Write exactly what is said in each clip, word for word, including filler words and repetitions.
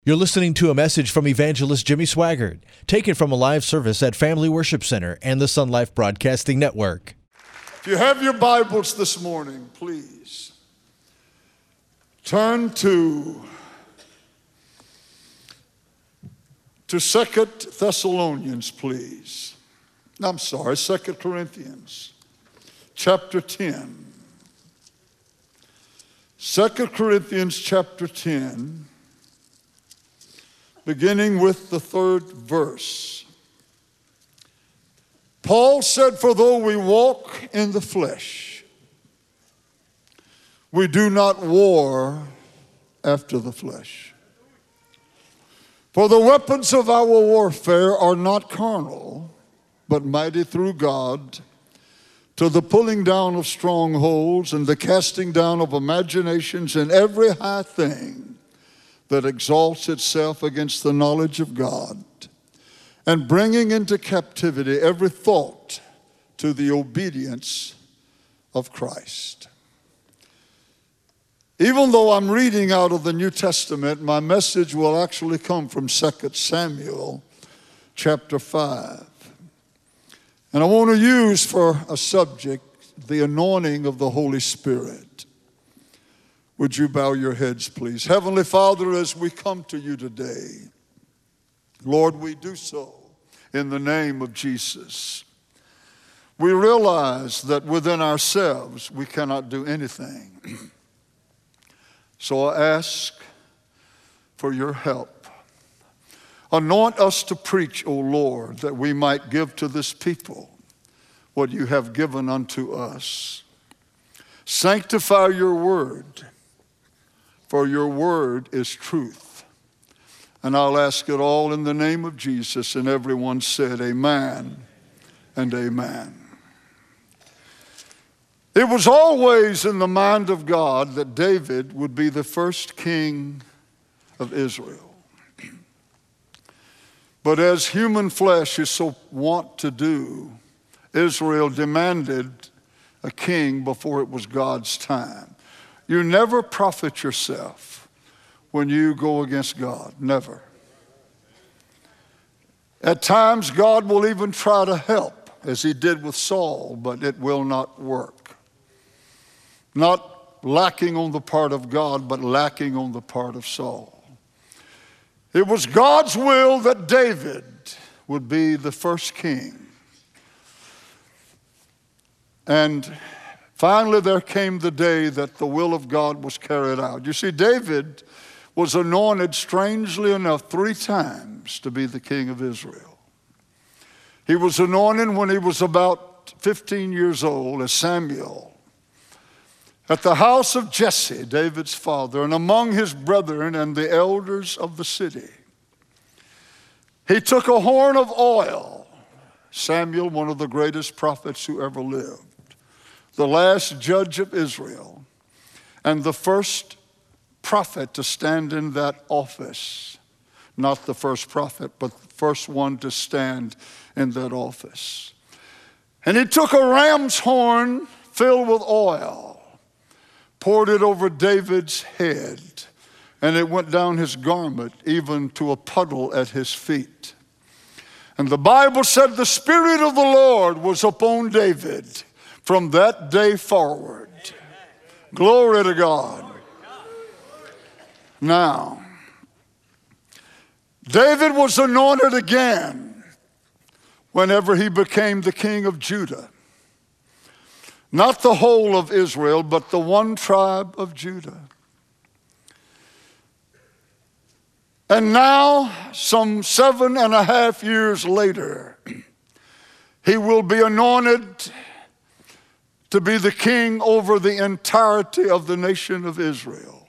You're listening to a message from evangelist Jimmy Swaggart, taken from a live service at Family Worship Center and the Sun Life Broadcasting Network. If you have your Bibles this morning, please turn to, to Second Thessalonians, please. I'm sorry, Second Corinthians, chapter ten. Second Corinthians, chapter ten. Beginning with the third verse. Paul said, "For though we walk in the flesh, we do not war after the flesh. For the weapons of our warfare are not carnal, but mighty through God, to the pulling down of strongholds and the casting down of imaginations and every high thing that exalts itself against the knowledge of God, and bringing into captivity every thought to the obedience of Christ." Even though I'm reading out of the New Testament, my message will actually come from Second Samuel chapter five. And I want to use for a subject the anointing of the Holy Spirit. Would you bow your heads, please? Heavenly Father, as we come to you today, Lord, we do so in the name of Jesus. We realize that within ourselves we cannot do anything. So I ask for your help. Anoint us to preach, O Lord, that we might give to this people what you have given unto us. Sanctify your word, for your word is truth. And I'll ask it all in the name of Jesus. And everyone said amen and amen. It was always in the mind of God that David would be the first king of Israel. But as human flesh is so wont to do, Israel demanded a king before it was God's time. You never profit yourself when you go against God. Never. At times, God will even try to help, as he did with Saul, but it will not work. Not lacking on the part of God, but lacking on the part of Saul. It was God's will that David would be the first king. And finally, there came the day that the will of God was carried out. You see, David was anointed, strangely enough, three times to be the king of Israel. He was anointed when he was about fifteen years old as Samuel at the house of Jesse, David's father, and among his brethren and the elders of the city. He took a horn of oil. Samuel, one of the greatest prophets who ever lived, the last judge of Israel, and the first prophet to stand in that office. Not the first prophet, but the first one to stand in that office. And he took a ram's horn filled with oil, poured it over David's head, and it went down his garment, even to a puddle at his feet. And the Bible said the Spirit of the Lord was upon David from that day forward. Glory to God. Now, David was anointed again whenever he became the king of Judah. Not the whole of Israel, but the one tribe of Judah. And now, some seven and a half years later, he will be anointed to be the king over the entirety of the nation of Israel.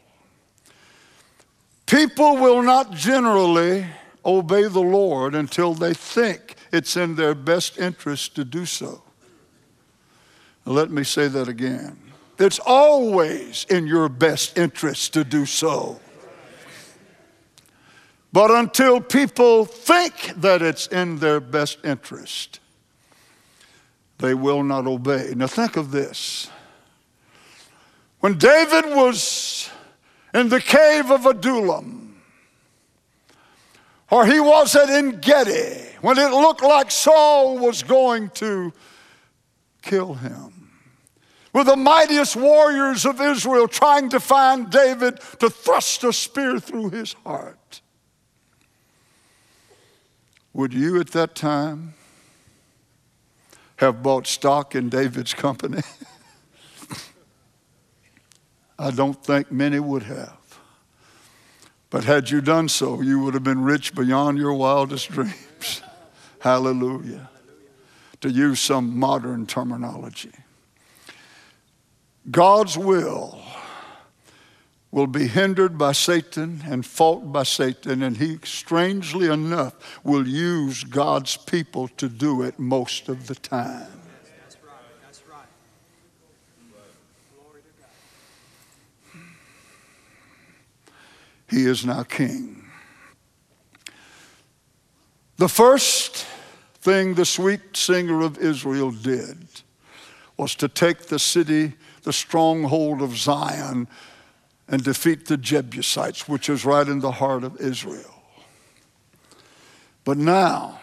People will not generally obey the Lord until they think it's in their best interest to do so. Now, let me say that again. It's always in your best interest to do so. But until people think that it's in their best interest, they will not obey. Now think of this. When David was in the cave of Adullam, Or he was at En-Gedi when it looked like Saul was going to kill him. With the mightiest warriors of Israel trying to find David to thrust a spear through his heart. Would you at that time have bought stock in David's company? I don't think many would have. But had you done so, you would have been rich beyond your wildest dreams. Hallelujah. To use some modern terminology. God's will will be hindered by Satan and fought by Satan, and he, strangely enough, will use God's people to do it most of the time. That's right. That's right. Glory to God. He is now king. The first thing the sweet singer of Israel did was to take the city, the stronghold of Zion, and defeat the Jebusites, which is right in the heart of Israel. But now,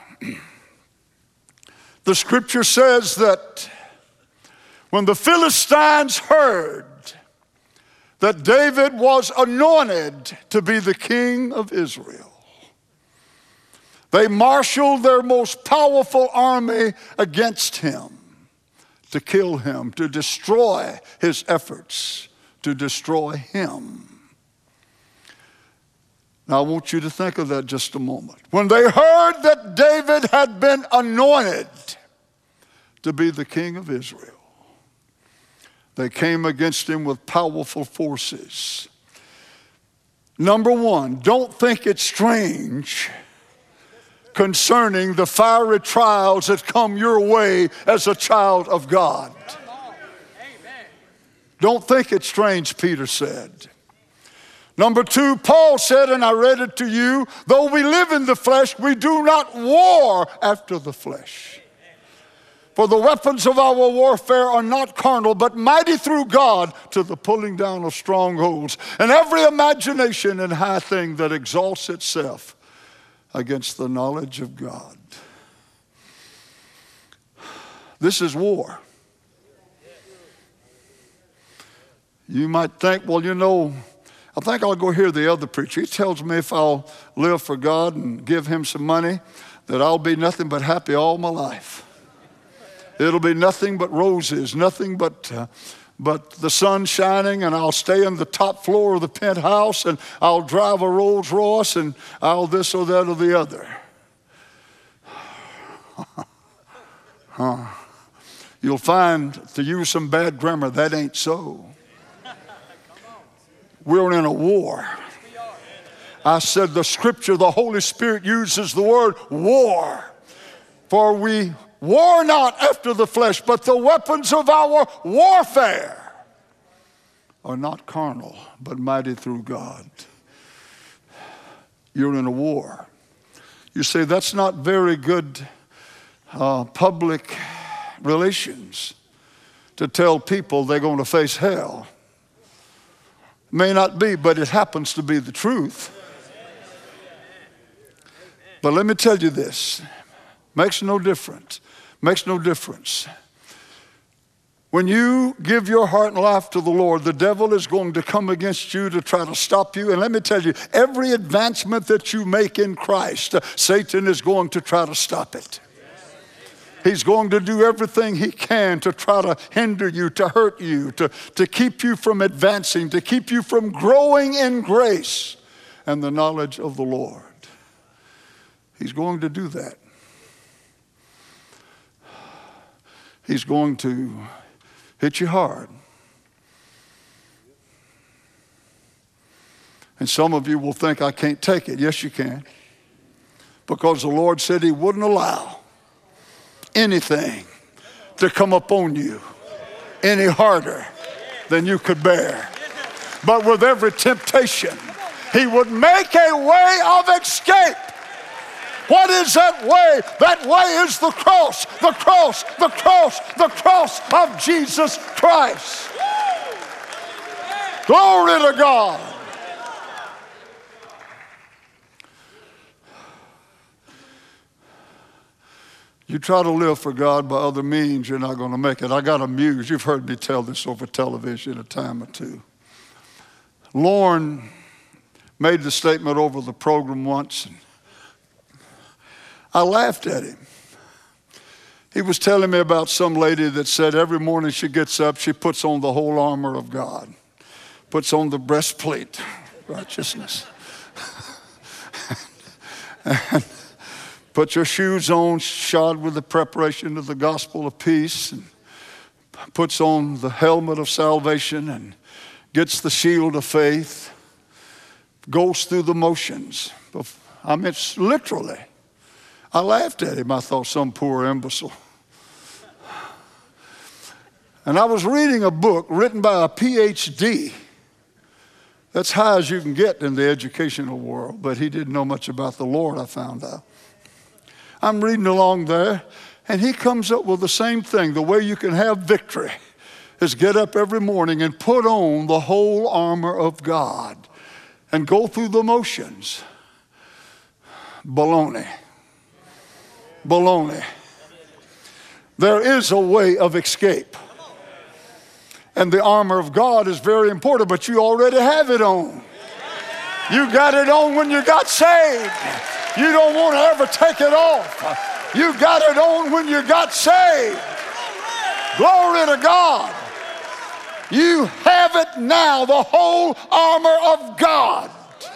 the scripture says that when the Philistines heard that David was anointed to be the king of Israel, they marshaled their most powerful army against him to kill him, to destroy his efforts, to destroy him. Now I want you to think of that just a moment. When they heard that David had been anointed to be the king of Israel, they came against him with powerful forces. Number one, don't think it's strange concerning the fiery trials that come your way as a child of God. Don't think it's strange, Peter said. Number two, Paul said, and I read it to you, though we live in the flesh, we do not war after the flesh. For the weapons of our warfare are not carnal, but mighty through God to the pulling down of strongholds, and every imagination and high thing that exalts itself against the knowledge of God. This is war. You might think, well, you know, I think I'll go hear the other preacher. He tells me if I'll live for God and give him some money, that I'll be nothing but happy all my life. It'll be nothing but roses, nothing but uh, but the sun shining, and I'll stay in the top floor of the penthouse, and I'll drive a Rolls Royce, and I'll this or that or the other. huh. You'll find, to use some bad grammar, that ain't so. We're in a war. I said the scripture, the Holy Spirit uses the word war. For we war not after the flesh, but the weapons of our warfare are not carnal, but mighty through God. You're in a war. You say that's not very good uh, public relations to tell people they're going to face hell. May not be, but it happens to be the truth. But let me tell you this. Makes no difference. Makes no difference. When you give your heart and life to the Lord, the devil is going to come against you to try to stop you. And let me tell you, every advancement that you make in Christ, uh, Satan is going to try to stop it. He's going to do everything he can to try to hinder you, to hurt you, to, to keep you from advancing, to keep you from growing in grace and the knowledge of the Lord. He's going to do that. He's going to hit you hard. And some of you will think, I can't take it. Yes, you can. Because the Lord said he wouldn't allow anything to come upon you any harder than you could bear. But with every temptation, he would make a way of escape. What is that way? That way is the cross, the cross, the cross, the cross of Jesus Christ. Glory to God. You try to live for God by other means, you're not going to make it. I got amused. You've heard me tell this over television a time or two. Lorne made the statement over the program once, and I laughed at him. He was telling me about some lady that said every morning she gets up, she puts on the whole armor of God, puts on the breastplate, righteousness, and puts her shoes on, shod with the preparation of the gospel of peace, and puts on the helmet of salvation and gets the shield of faith, goes through the motions. I mean, it's literally. I laughed at him. I thought, some poor imbecile. And I was reading a book written by a P H D. That's high as you can get in the educational world, but he didn't know much about the Lord, I found out. I'm reading along there, and he comes up with the same thing. The way you can have victory is get up every morning and put on the whole armor of God and go through the motions. Baloney. Baloney. There is a way of escape. And the armor of God is very important, but you already have it on. You got it on when you got saved. You don't want to ever take it off. You got it on when you got saved. Glory to God. You have it now, the whole armor of God.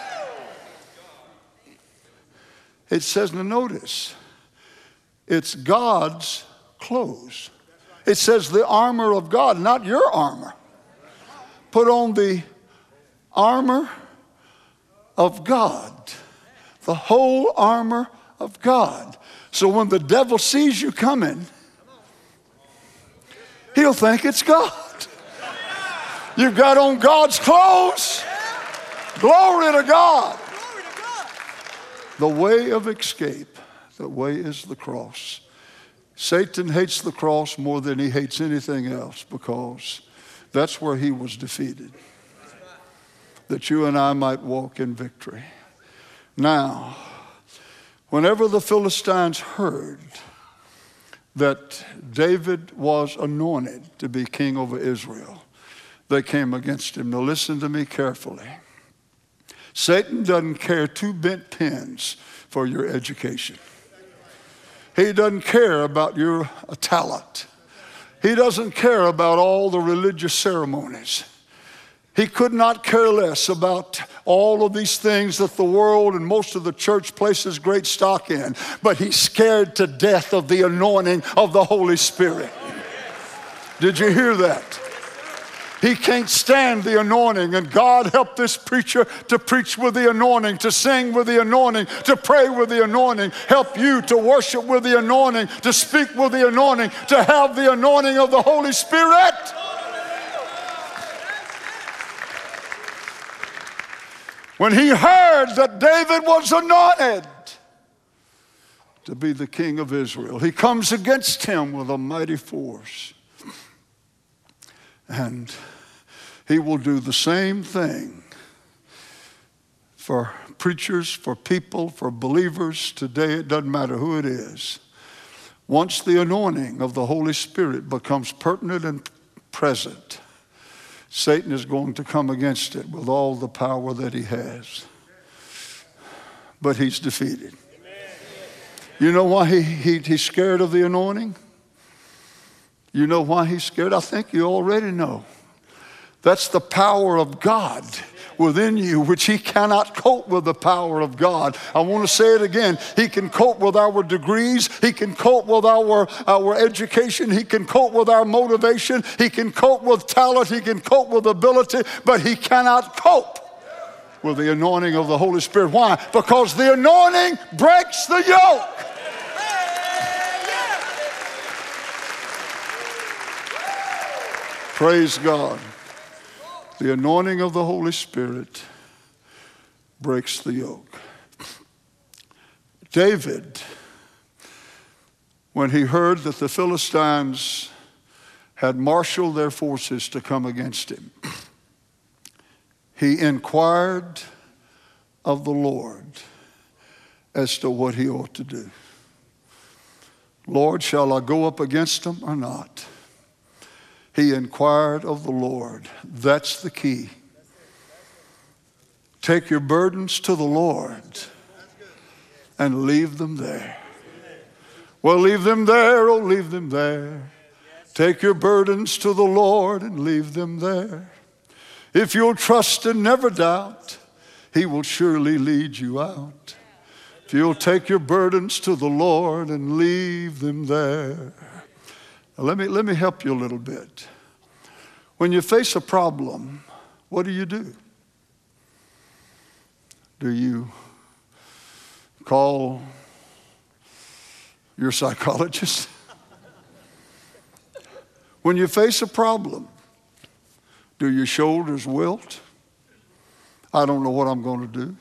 It says, now notice, it's God's clothes. It says the armor of God, not your armor. Put on the armor of God, the whole armor of God. So when the devil sees you coming, he'll think it's God. You've got on God's clothes. Glory to God. The way of escape, the way is the cross. Satan hates the cross more than he hates anything else, because that's where he was defeated. That you and I might walk in victory. Now, whenever the Philistines heard that David was anointed to be king over Israel, they came against him. Now listen to me carefully. Satan doesn't care two bent pins for your education. He doesn't care about your talent. He doesn't care about all the religious ceremonies. He could not care less about all of these things that the world and most of the church places great stock in. But he's scared to death of the anointing of the Holy Spirit. Did you hear that? He can't stand the anointing, and God help this preacher to preach with the anointing, to sing with the anointing, to pray with the anointing. Help you to worship with the anointing, to speak with the anointing, to have the anointing of the Holy Spirit. When he heard that David was anointed to be the king of Israel, he comes against him with a mighty force. And he will do the same thing for preachers, for people, for believers today. It doesn't matter who it is. Once the anointing of the Holy Spirit becomes pertinent and present, Satan is going to come against it with all the power that he has. But he's defeated. You know why he, he, he's scared of the anointing? You know why he's scared? I think you already know. That's the power of God within you, which he cannot cope with the power of God. I want to say it again. He can cope with our degrees. He can cope with our, our education. He can cope with our motivation. He can cope with talent. He can cope with ability. But he cannot cope with the anointing of the Holy Spirit. Why? Because the anointing breaks the yoke. Praise God. The anointing of the Holy Spirit breaks the yoke. David, when he heard that the Philistines had marshaled their forces to come against him, he inquired of the Lord as to what he ought to do. Lord, shall I go up against them or not? He inquired of the Lord. That's the key. Take your burdens to the Lord and leave them there. Well, leave them there, oh, leave them there. Take your burdens to the Lord and leave them there. If you'll trust and never doubt, He will surely lead you out. If you'll take your burdens to the Lord and leave them there. Now, let me, let me help you a little bit. When you face a problem, what do you do? Do you call your psychologist? When you face a problem, do your shoulders wilt? I don't know what I'm going to do.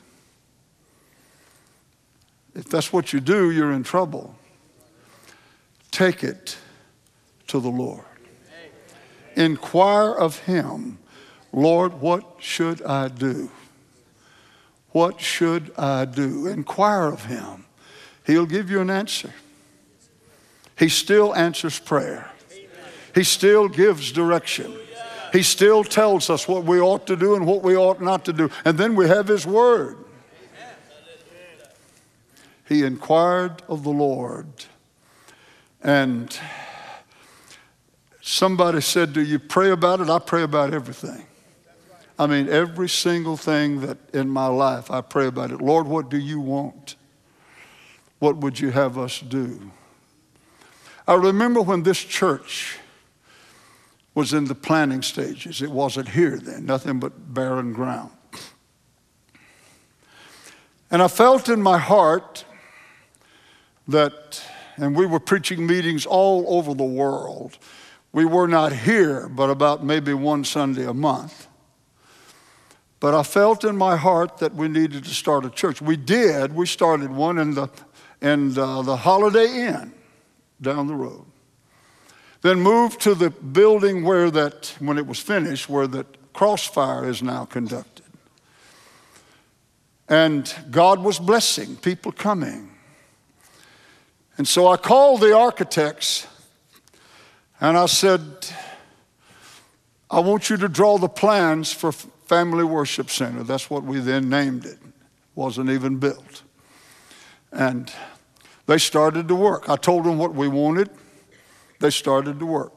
If that's what you do, you're in trouble. Take it to the Lord. Inquire of Him, Lord, what should I do? What should I do? Inquire of Him. He'll give you an answer. He still answers prayer. He still gives direction. He still tells us what we ought to do and what we ought not to do. And then we have His Word. He inquired of the Lord. And somebody said, do you pray about it? I pray about everything. I mean, every single thing that in my life, I pray about it. Lord, what do you want? What would you have us do? I remember when this church was in the planning stages. It wasn't here then, nothing but barren ground. And I felt in my heart that, and we were preaching meetings all over the world. We were not here, but about maybe one Sunday a month. But I felt in my heart that we needed to start a church. We did. We started one in the, in the, the Holiday Inn down the road. Then moved to the building where that, when it was finished, where the Crossfire is now conducted. And God was blessing, people coming. And so I called the architects and I said, I want you to draw the plans for Family Worship Center. That's what we then named it. Wasn't even built. And they started to work. I told them what we wanted. They started to work.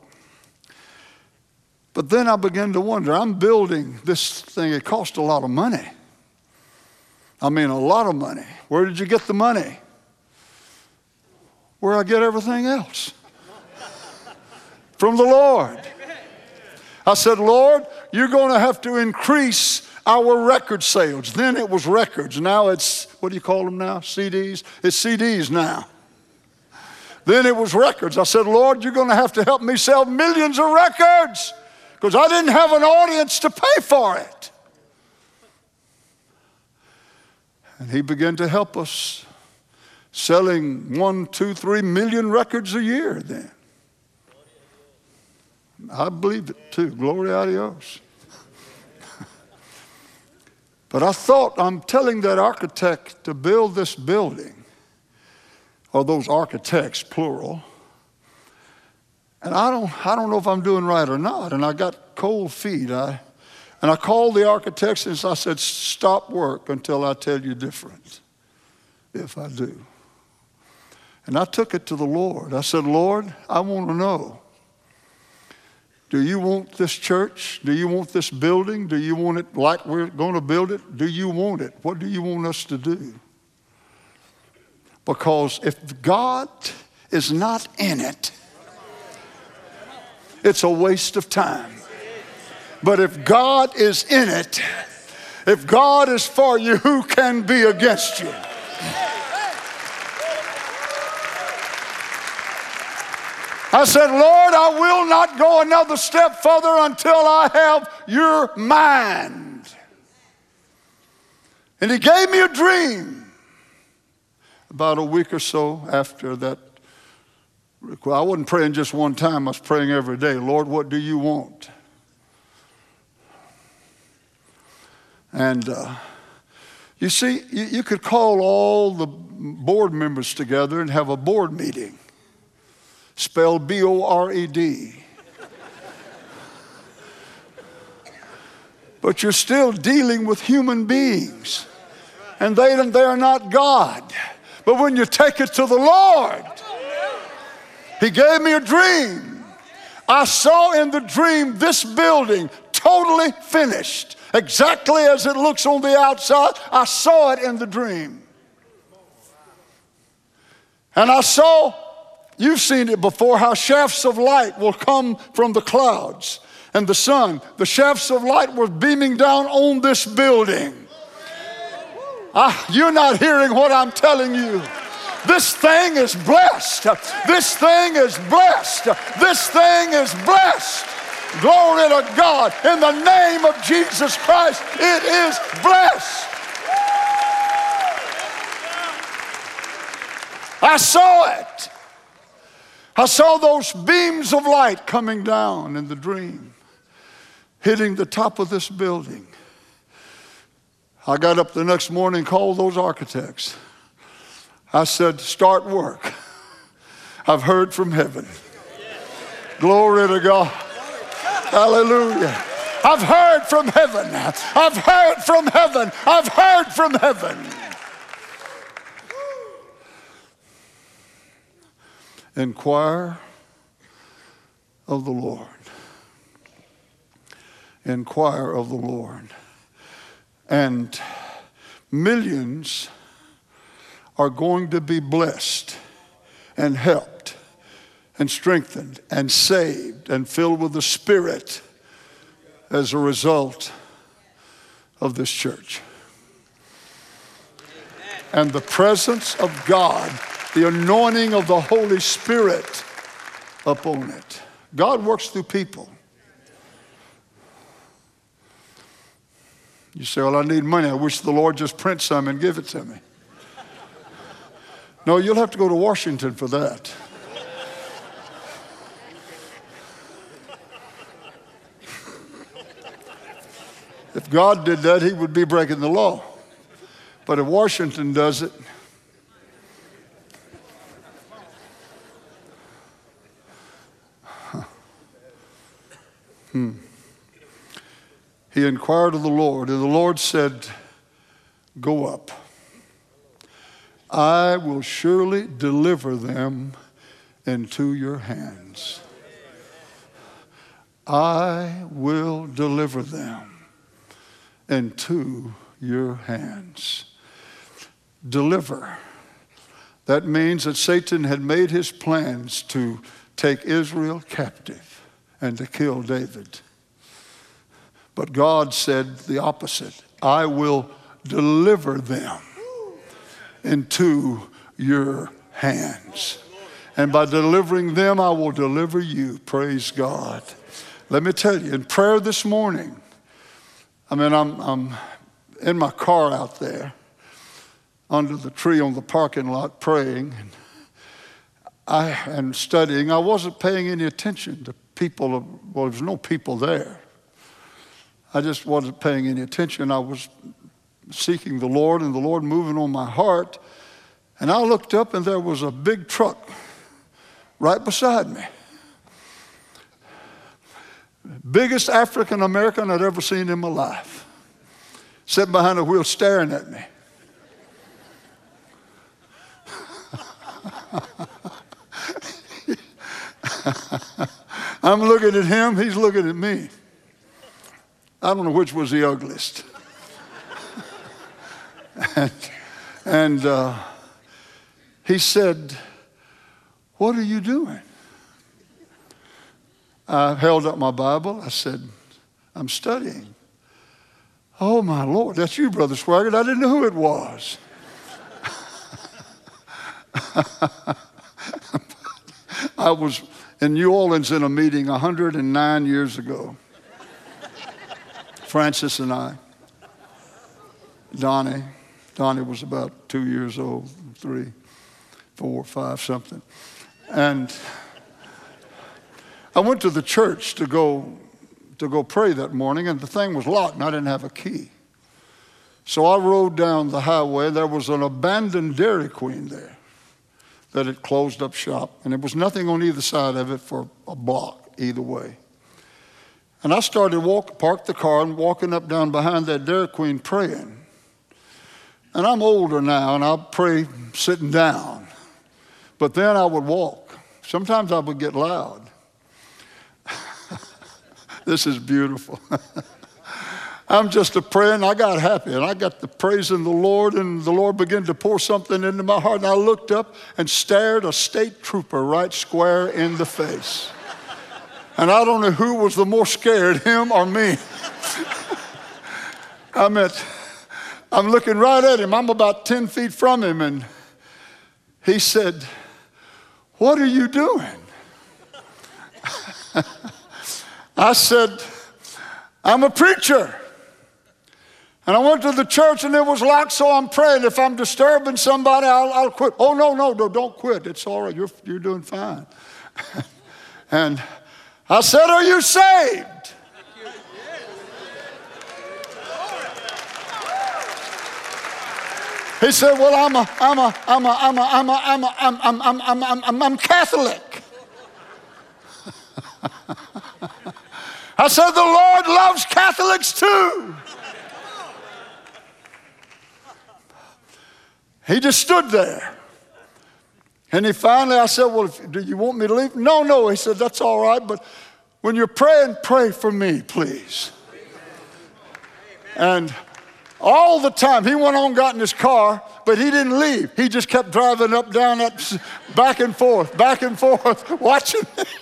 But then I began to wonder, I'm building this thing. It cost a lot of money. I mean, a lot of money. Where did you get the money? Where I get everything else. From the Lord. I said, Lord, you're going to have to increase our record sales. Then it was records. Now it's, what do you call them now? C Ds? It's C Ds now. Then it was records. I said, Lord, you're going to have to help me sell millions of records because I didn't have an audience to pay for it. And He began to help us selling one, two, three million records a year then. I believe it too. Gloria a Dios. But I thought, I'm telling that architect to build this building, or those architects, plural, and I don't, I don't know if I'm doing right or not, and I got cold feet. I, and I called the architects and I said, stop work until I tell you different, if I do. And I took it to the Lord. I said, Lord, I want to know, do you want this church? Do you want this building? Do you want it like we're going to build it? Do you want it? What do you want us to do? Because if God is not in it, it's a waste of time. But if God is in it, if God is for you, who can be against you? I said, Lord, I will not go another step further until I have your mind. And He gave me a dream about a week or so after that. I wasn't praying just one time. I was praying every day. Lord, what do you want? And uh, you see, you, you could call all the board members together and have a board meeting. spelled B O R E D. But you're still dealing with human beings. And they, they are not God. But when you take it to the Lord, He gave me a dream. I saw in the dream this building totally finished. Exactly as it looks on the outside, I saw it in the dream. And I saw, you've seen it before, how shafts of light will come from the clouds and the sun. The shafts of light were beaming down on this building. Ah, you're not hearing what I'm telling you. This thing is blessed. This thing is blessed. This thing is blessed. Glory to God. In the name of Jesus Christ, it is blessed. I saw it. I saw those beams of light coming down in the dream, hitting the top of this building. I got up the next morning, called those architects. I said, start work. I've heard from heaven. Glory to God. Hallelujah. I've heard from heaven. I've heard from heaven. I've heard from heaven. Inquire of the Lord. Inquire of the Lord. And millions are going to be blessed and helped and strengthened and saved and filled with the Spirit as a result of this church. And the presence of God, the anointing of the Holy Spirit upon it. God works through people. You say, well, I need money. I wish the Lord just print some and give it to me. No, you'll have to go to Washington for that. If God did that, He would be breaking the law. But if Washington does it, hmm. He inquired of the Lord, and the Lord said, go up. I will surely deliver them into your hands. I will deliver them into your hands. Deliver. That means that Satan had made his plans to take Israel captive and to kill David. But God said the opposite. I will deliver them into your hands. And by delivering them, I will deliver you. Praise God. Let me tell you, in prayer this morning, I mean, I'm, I'm in my car out there under the tree on the parking lot praying and, I, and studying. I wasn't paying any attention to people. Well, there was no people there. I just wasn't paying any attention. I was seeking the Lord and the Lord moving on my heart. And I looked up and there was a big truck right beside me. Biggest African American I'd ever seen in my life. Sitting behind the wheel staring at me. I'm looking at him, he's looking at me. I don't know which was the ugliest. and and uh, he said, what are you doing? I held up my Bible. I said, I'm studying. Oh, my Lord, that's you, Brother Swaggart. I didn't know who it was. I was in New Orleans in a meeting one hundred nine years ago. Francis and I, Donnie. Donnie was about two years old, three, four, five, something. And I went to the church to go to go pray that morning, and the thing was locked, and I didn't have a key. So I rode down the highway. There was an abandoned Dairy Queen there. that it closed up shop. And there was nothing on either side of it for a block either way. And I started walk, parked the car and walking up down behind that Dairy Queen praying. And I'm older now, and I pray sitting down. But then I would walk. Sometimes I would get loud. This is beautiful. I'm just a praying. I got happy, and I got to praising the Lord, and the Lord began to pour something into my heart. And I looked up and stared a state trooper right square in the face. And I don't know who was the more scared, him or me. I meant, I'm looking right at him. I'm about ten feet from him, and he said, "What are you doing?" I said, "I'm a preacher. And I went to the church and it was locked, so I'm praying. If I'm disturbing somebody, I'll, I'll quit." "Oh, no, no, no, don't quit. It's all right. You're, you're doing fine." And I said, "Are you saved?" He said, "Well, I'm a, I'm a, I'm a, I'm a, I'm a, I'm a, I'm, I'm, I'm, I'm, I'm, I'm, I'm Catholic." I said, "The Lord loves Catholics too." He just stood there. And he finally, I said, "Well, if, do you want me to leave?" "No, no." He said, "That's all right, but when you're praying, pray for me, please." And all the time, he went on, got in his car, but he didn't leave. He just kept driving up, down, that, back and forth, back and forth, watching.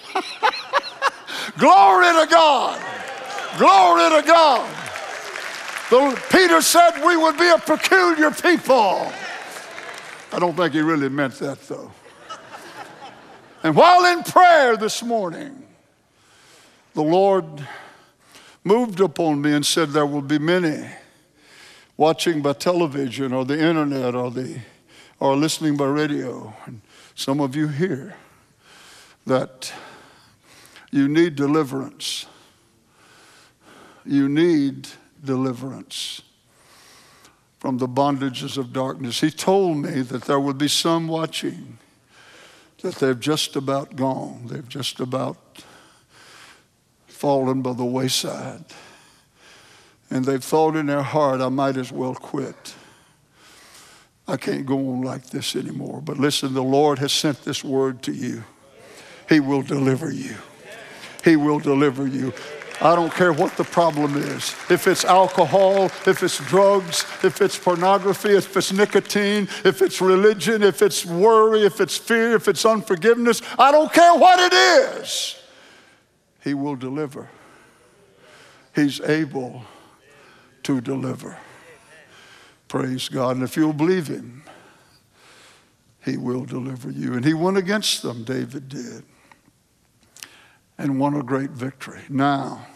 Glory to God. Glory to God. The, Peter said we would be a peculiar people. I don't think he really meant that, though. And while in prayer this morning, the Lord moved upon me and said there will be many watching by television or the internet or, the, or listening by radio. And some of you here that you need deliverance. You need deliverance from the bondages of darkness. He told me that there would be some watching that they've just about gone. They've just about fallen by the wayside. And they've thought in their heart, "I might as well quit. I can't go on like this anymore." But listen, the Lord has sent this word to you. He will deliver you. He will deliver you. I don't care what the problem is. If it's alcohol, if it's drugs, if it's pornography, if it's nicotine, if it's religion, if it's worry, if it's fear, if it's unforgiveness, I don't care what it is. He will deliver. He's able to deliver. Praise God. And if you'll believe him, he will deliver you. And he went against them, David did, and won a great victory. Now,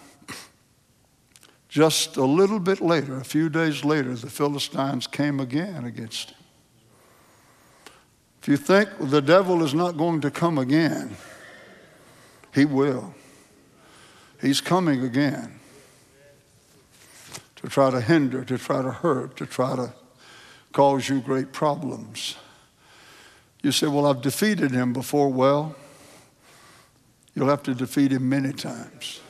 just a little bit later, a few days later, the Philistines came again against him. If you think the devil is not going to come again, he will. He's coming again to try to hinder, to try to hurt, to try to cause you great problems. You say, "Well, I've defeated him before." Well, you'll have to defeat him many times.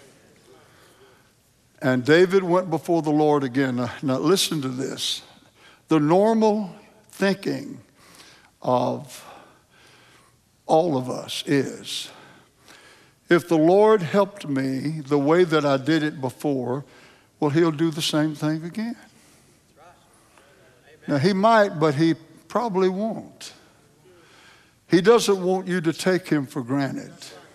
And David went before the Lord again. Now, now listen to this. The normal thinking of all of us is, if the Lord helped me the way that I did it before, well, he'll do the same thing again. Now, he might, but he probably won't. He doesn't want you to take him for granted.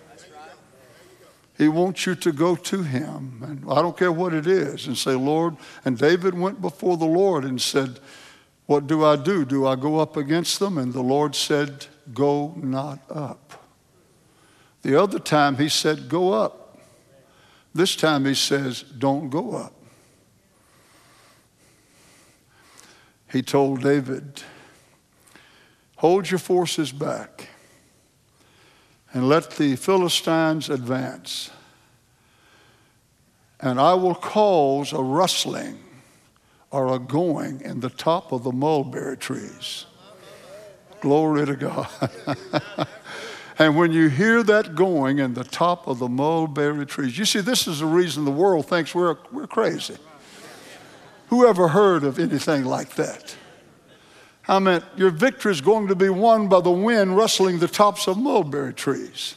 He wants you to go to him, and I don't care what it is, and say, "Lord," and David went before the Lord and said, "What do I do? Do I go up against them?" And the Lord said, "Go not up." The other time he said, "Go up." This time he says, "Don't go up." He told David, "Hold your forces back and let the Philistines advance. And I will cause a rustling or a going in the top of the mulberry trees." Glory to God. And when you hear that going in the top of the mulberry trees, you see, this is the reason the world thinks we're, we're crazy. Who ever heard of anything like that? I meant your victory is going to be won by the wind rustling the tops of mulberry trees.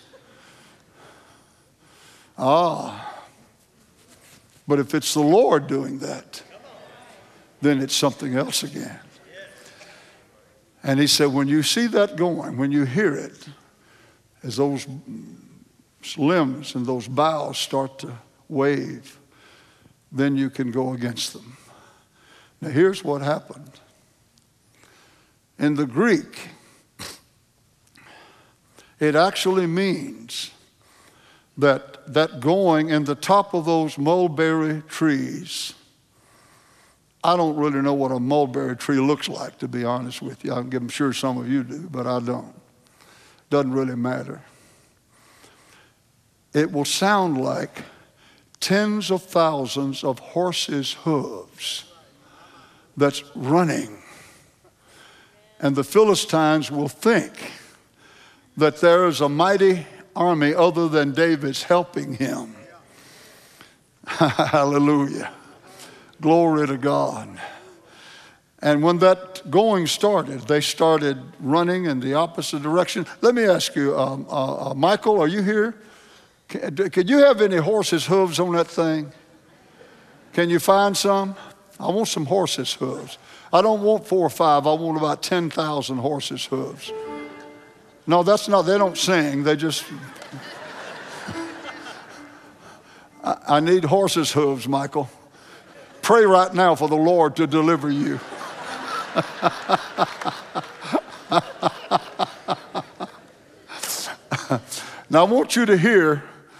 Ah, but if it's the Lord doing that, then it's something else again. And he said, when you see that going, when you hear it, as those limbs and those boughs start to wave, then you can go against them. Now here's what happened. In the Greek, it actually means that that going in the top of those mulberry trees, I don't really know what a mulberry tree looks like, to be honest with you. I'm sure some of you do, but I don't. Doesn't really matter. It will sound like tens of thousands of horses' hooves that's running. And the Philistines will think that there is a mighty army other than David's helping him. Hallelujah. Glory to God. And when that going started, they started running in the opposite direction. Let me ask you, um, uh, uh, Michael, are you here? Can, can you have any horses' hooves on that thing? Can you find some? I want some horses' hooves. I don't want four or five. I want about ten thousand horses' hooves. No, that's not, they don't sing. They just, I, I need horses' hooves, Michael. Pray right now for the Lord to deliver you. Now I want you to hear,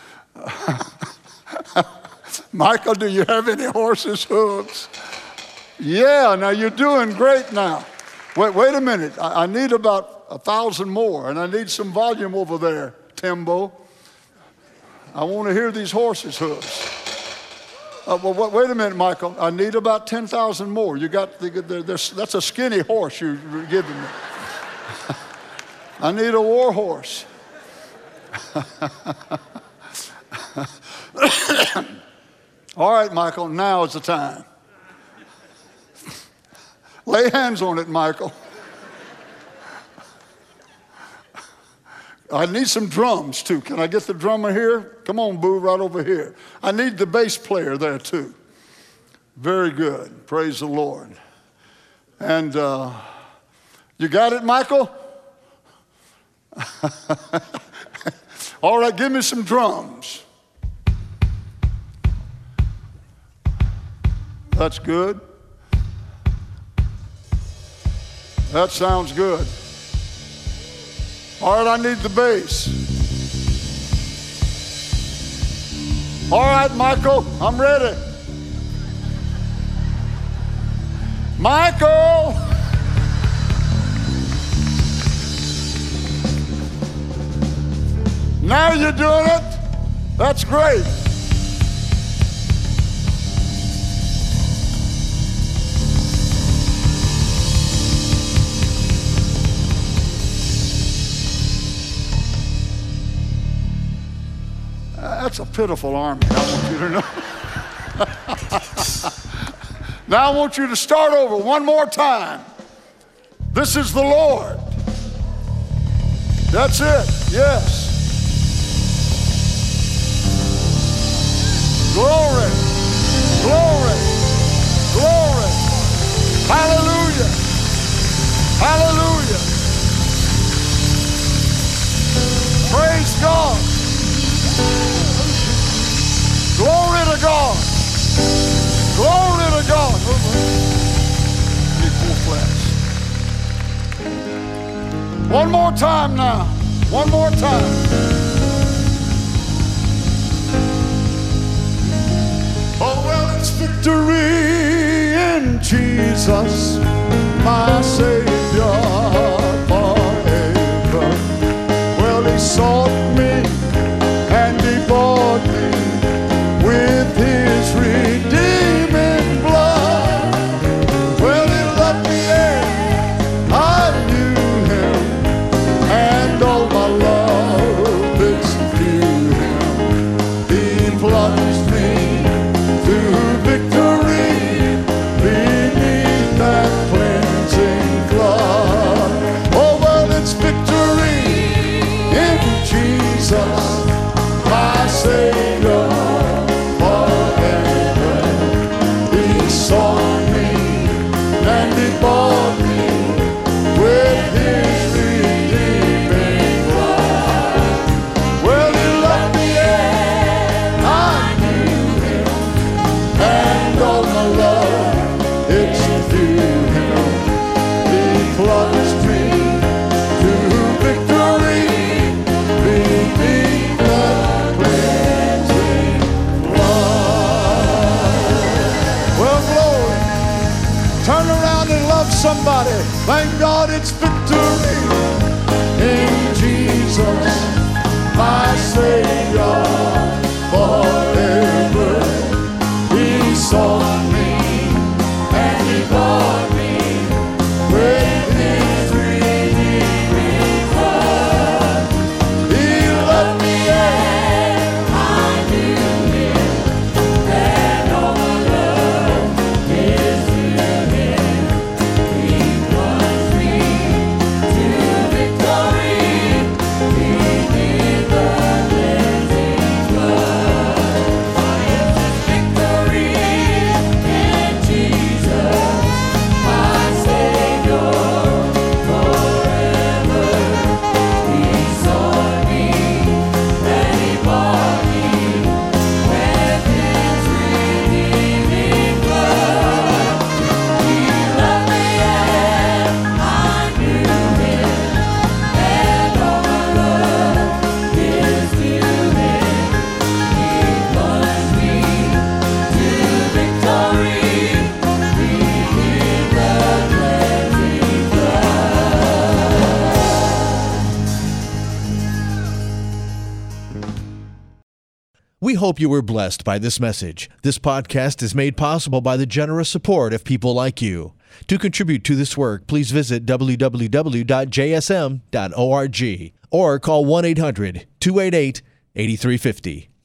Michael, do you have any horses' hooves? Yeah, now you're doing great now. Wait, wait a minute. I, I need about a thousand more, and I need some volume over there, Timbo. I want to hear these horses' hooves. Uh, well, wait a minute, Michael. I need about ten thousand more. You got the, the, the, that's a skinny horse you're giving me. I need a war horse. All right, Michael, now is the time. Lay hands on it, Michael. I need some drums, too. Can I get the drummer here? Come on, Boo, right over here. I need the bass player there, too. Very good. Praise the Lord. And uh, you got it, Michael? All right, give me some drums. That's good. That sounds good. All right, I need the bass. All right, Michael, I'm ready. Michael! Now you're doing it. That's great. That's a pitiful army, I want you to know. Now I want you to start over one more time. This is the Lord. That's it, yes. Glory, glory, glory. Hallelujah, hallelujah. Praise God. Glory to God. Glory to God. One more time now. One more time. Oh, well, it's victory in Jesus, my Savior forever. Well, he sought me and he bought me with his redeeming blood. Well, he loved me and I knew him. We hope you were blessed by this message. This podcast is made possible by the generous support of people like you. To contribute to this work, please visit w w w dot j s m dot org or call one eight hundred two eight eight eight three five zero.